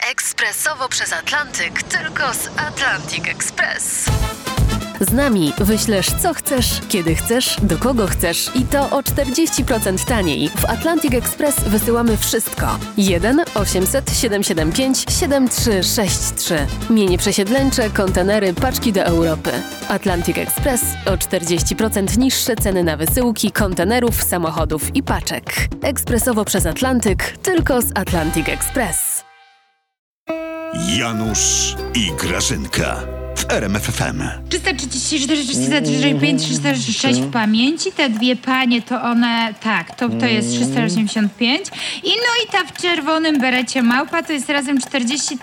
Ekspresowo przez Atlantyk, tylko z Atlantic Express. Z nami wyślesz co chcesz, kiedy chcesz, do kogo chcesz i to o 40% taniej. W Atlantic Express wysyłamy wszystko. 1 800 775 7363. Mienie przesiedleńcze, kontenery, paczki do Europy. Atlantic Express o 40% niższe ceny na wysyłki, kontenerów, samochodów i paczek. Ekspresowo przez Atlantyk, tylko z Atlantic Express. Janusz i Grażynka w RMF FM. 334, 335, 306 w pamięci. Te dwie panie to one, tak, to jest 385. I ta w czerwonym berecie małpa to jest razem 40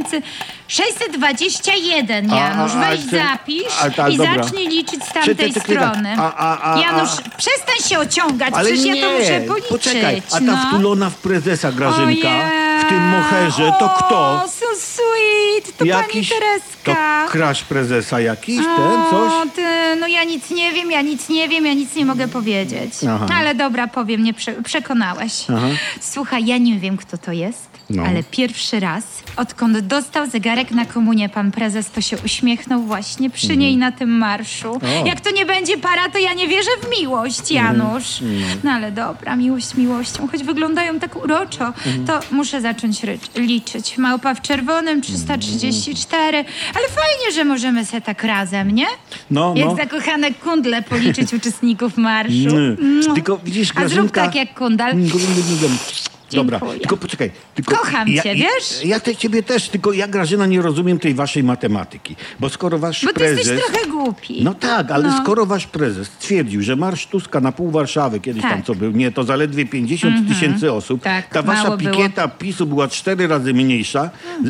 621, Janusz. Weź zapisz i dobra. zacznij liczyć z tamtej strony. Janusz, przestań się ociągać, ale przecież nie, ja to muszę policzyć. poczekaj, a ta wtulona w prezesa Grażynka, w tym moherze, to kto? O, so sweet, to pani Tereska. To kraść prezesa jakiś, ten, coś? Ja nic nie mogę powiedzieć. Aha. Ale dobra, powiem, mnie przekonałeś. Aha. Słuchaj, ja nie wiem, kto to jest, ale pierwszy raz, odkąd dostał zegarek na komunię pan prezes, to się uśmiechnął właśnie przy niej na tym marszu. Jak to nie będzie para, to ja nie wierzę w miłość, Janusz. No ale dobra, miłość miłością, choć wyglądają tak uroczo, to muszę zacząć liczyć. Małpa w czerwonym, 334, ale fajnie, że możemy se tak razem, nie? Jak zakochane kundle policzyć uczestników marszu. Tylko widzisz, A zrób Grażynka... tak jak kundal. Dobra, Dziękuję. tylko poczekaj. Kocham cię, wiesz? Ja ciebie też, tylko ja, Grażyna, nie rozumiem tej waszej matematyki. Bo skoro wasz Bo ty prezes... jesteś trochę głupi. No tak, ale skoro wasz prezes stwierdził, że marsz Tuska na pół Warszawy, kiedyś tam co był, to zaledwie 50 tysięcy osób, Tak, ta wasza mało pikieta PiS-u była 4 razy mniejsza.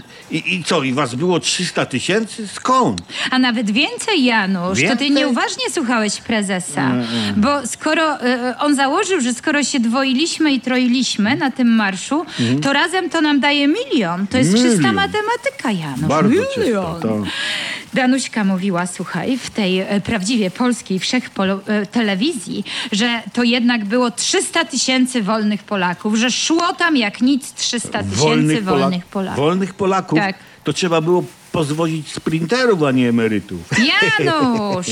I co, i was było 300 tysięcy? Skąd? A nawet więcej, Janusz. To ty Więcej? nieuważnie słuchałeś prezesa. Bo skoro on założył, że skoro się dwoiliśmy i troiliśmy na tym marszu, to razem to nam daje 1 000 000. To jest czysta matematyka, Janusz. Bardzo 1 000 czysto. 000. Danuśka mówiła, słuchaj, w tej prawdziwie polskiej telewizji, że to jednak było 300 tysięcy wolnych Polaków, że szło tam jak nic 300 tysięcy wolnych Polaków. Wolnych Polaków? Tak. To trzeba było pozwozić sprinterów, a nie emerytów. Janusz!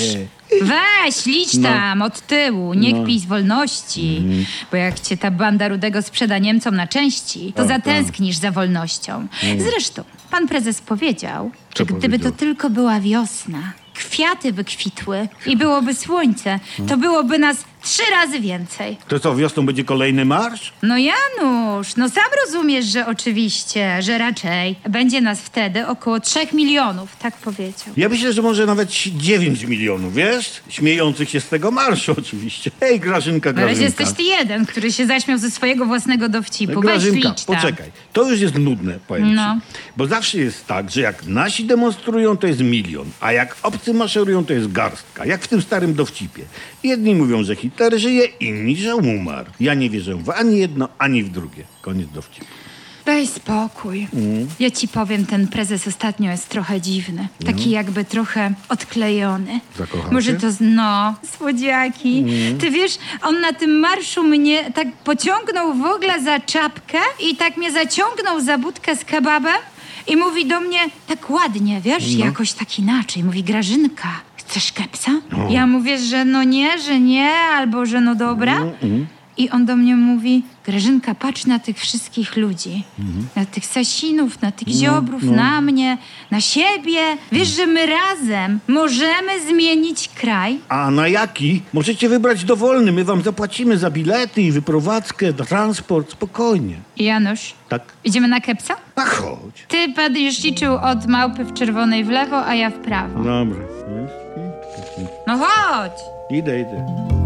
Weź, licz tam od tyłu, nie kpij z wolności, bo jak cię ta banda Rudego sprzeda Niemcom na części, to zatęsknisz za wolnością. Zresztą, pan prezes powiedział, że gdyby to tylko była wiosna, kwiaty by kwitły i byłoby słońce, to byłoby nas 3 razy więcej. To co, wiosną będzie kolejny marsz? No Janusz, sam rozumiesz, że oczywiście, że raczej będzie nas wtedy około 3 milionów, tak powiedział. Ja myślę, że może nawet 9 milionów, wiesz? Śmiejących się z tego marszu oczywiście. Hej, Grażynka. Na razie jesteś ty jeden, który się zaśmiał ze swojego własnego dowcipu. Weź Grażynka, licz tam. poczekaj. To już jest nudne, powiem ci. Bo zawsze jest tak, że jak nasi demonstrują, to jest 1 000 000, a jak obcy maszerują, to jest garstka. Jak w tym starym dowcipie. Jedni mówią, że Hitler żyje, inni, że umarł. Ja nie wierzę w ani jedno, ani w drugie. Koniec dowcipu. Daj spokój. Ja ci powiem, ten prezes ostatnio jest trochę dziwny. Taki jakby trochę odklejony. Zakochał Może się? to słodziaki. Ty wiesz, on na tym marszu mnie tak pociągnął w ogóle za czapkę i tak mnie zaciągnął za budkę z kebabem i mówi do mnie tak ładnie, wiesz, jakoś tak inaczej. Mówi: Grażynka, chcesz kepsa? Ja mówię, że nie, albo że no dobra. I on do mnie mówi: Grażynka, patrz na tych wszystkich ludzi. Na tych Sasinów, na tych Ziobrów, na mnie, na siebie. Wiesz, że my razem możemy zmienić kraj? A na jaki? Możecie wybrać dowolny. My wam zapłacimy za bilety i wyprowadzkę, transport. Spokojnie. Janusz, Tak? idziemy na kepsa? A chodź. Ty będziesz liczył od małpy w czerwonej w lewo, a ja w prawo. Dobra. No chodź! Idę.